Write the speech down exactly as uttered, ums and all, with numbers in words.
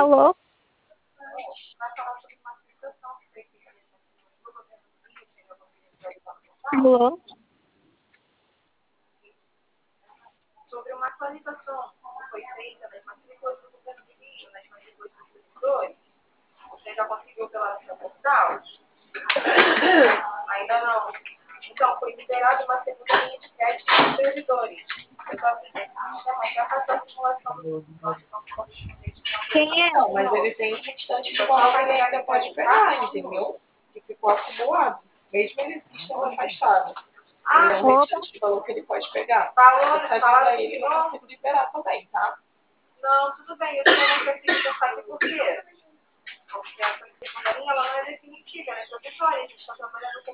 Alô? Alô? Sobre uma atualização que foi feita das matrículas do governo do Rio, nas matrículas dos servidores. Você já conseguiu pela seu portal? Ainda não. Então, foi liberada uma segunda linha de crédito dos servidores. Eu estou aqui nesse sistema já fazer a simulação do informação correspondente com a Quem é? aplicação. Mas ele tem um restante de valor que ele ainda pode pegar, entendeu? Que ficou acumulado, mesmo ele estando afastado. Ah, ele é um Opa. restante de valor que ele pode pegar. Valor, você tá vendo aí que eu consigo liberar também, tá? Não, tudo bem, eu também não preciso sair por quê? Porque essa segunda linha ela não é definitiva, ela é provisória, a gente está trabalhando com